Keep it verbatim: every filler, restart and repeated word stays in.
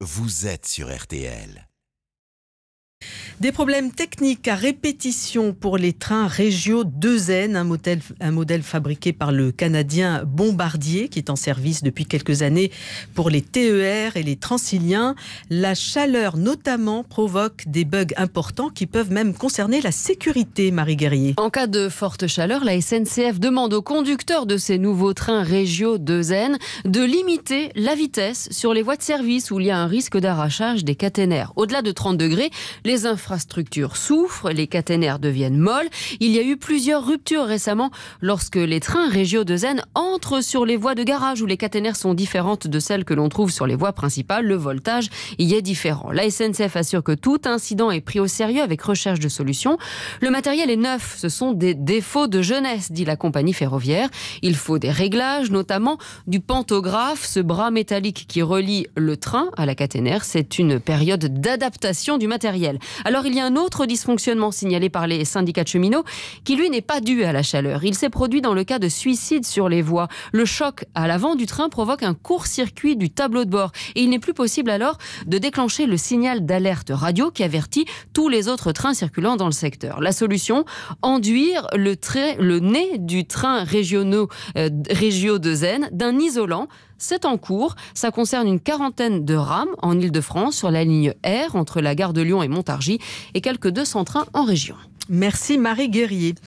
vous êtes sur R T L. Des problèmes techniques à répétition pour les trains Regio deux N, un modèle, un modèle fabriqué par le Canadien Bombardier qui est en service depuis quelques années pour les T E R et les Transiliens. La chaleur notamment provoque des bugs importants qui peuvent même concerner la sécurité, Marie Guerrier. En cas de forte chaleur, la S N C F demande aux conducteurs de ces nouveaux trains Regio deux N de limiter la vitesse sur les voies de service où il y a un risque d'arrachage des caténaires. Au-delà de trente degrés, les infrastructures souffrent, les caténaires deviennent molles. Il y a eu plusieurs ruptures récemment lorsque les trains Regio deux N entrent sur les voies de garage où les caténaires sont différentes de celles que l'on trouve sur les voies principales. Le voltage y est différent. La S N C F assure que tout incident est pris au sérieux avec recherche de solutions. Le matériel est neuf, ce sont des défauts de jeunesse, dit la compagnie ferroviaire. Il faut des réglages, notamment du pantographe, ce bras métallique qui relie le train à la caténaire. C'est une période d'adaptation du matériel. Alors il y a un autre dysfonctionnement signalé par les syndicats de cheminots qui lui n'est pas dû à la chaleur. Il s'est produit dans le cas de suicides sur les voies. Le choc à l'avant du train provoque un court-circuit du tableau de bord et il n'est plus possible alors de déclencher le signal d'alerte radio qui avertit tous les autres trains circulant dans le secteur. La solution, enduire le, trait, le nez du train régionaux, euh, Regio deux N d'un isolant. C'est en cours, ça concerne une quarantaine de rames en Ile-de-France sur la ligne R entre la gare de Lyon et Montargis et quelques deux cents trains en région. Merci Marie Guerrier.